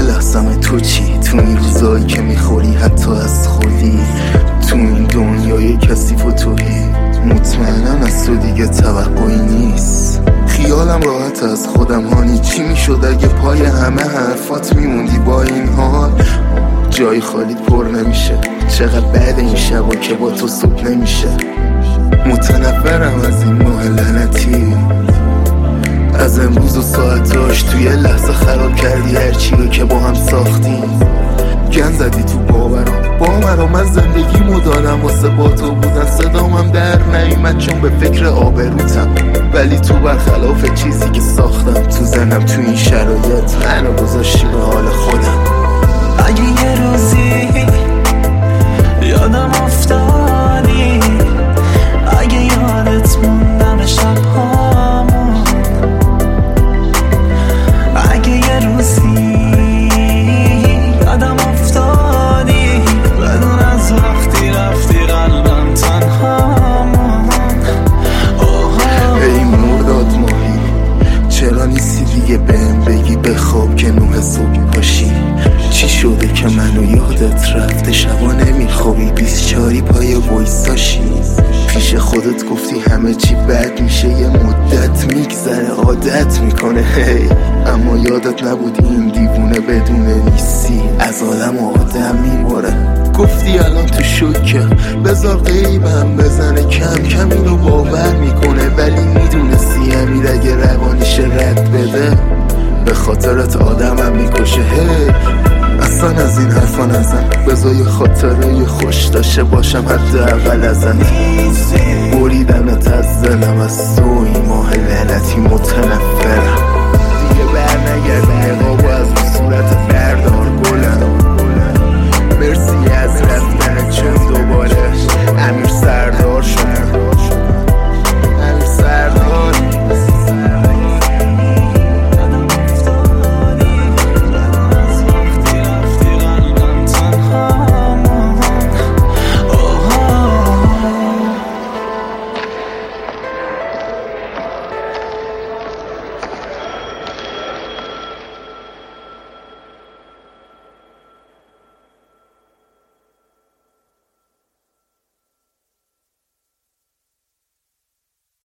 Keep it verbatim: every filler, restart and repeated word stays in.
یه لحظم تو چی؟ تو این روزایی که میخوری حتی از خودی، تو این دنیای کثیف و توهی، مطمئنم از تو دیگه توقعی نیست. خیالم راحت از خودم هانی، چی میشد اگه پای همه حرفات میموندی؟ با این حال جای خالیت پر نمیشه. چقدر بعد این شبا که با تو صبح نمیشه. متنفرم از این ماه لعنتی، از امروز و ساعتاش توی لحظه خراب کردی هرچی رو که با هم ساختیم. گن زدی تو باورم با مرا، من زندگیمو دادم واسه با تو بودن. صدامم در نیومد چون به فکر آبروتم، ولی تو برخلاف چیزی که ساختم تو زنم تو این شرایط منو گذاشتی به حال خودم. اگه یه روزی یادم افتادی، اگه یادت موندم شبهامون، اگه یه روزی یادم افتادی بدون از وقتی رفتی قلبم تنهامون. ای مرداد ماهی، چرا نیستی دیگه بهم بگی بخواب که نوه صبح پاشی؟ چی شده که منو یادت رفته شبا نمیخوابی؟ بیست چاری پای وایساشی، پیش خودت گفتی همه چی بد میشه، یه مدت میگذره عادت میکنه هی. اما یادت نبود این دیوونه بدون نیستی از آدم آدم میماره. گفتی الان تو شوکه بذار غیبم بزنه، کم کم اینو باور میکنه، ولی میدونستی امیر اگه روانیش رد بده به خاطرت آدمم میکشه هی. اصلا از این حرفا نزن، بذار یه خاطره خوش داشته باشم حداقل ازن. بریدنت از دلم از تو این ماه لعنتی، متنفرم دیگه بر نگرد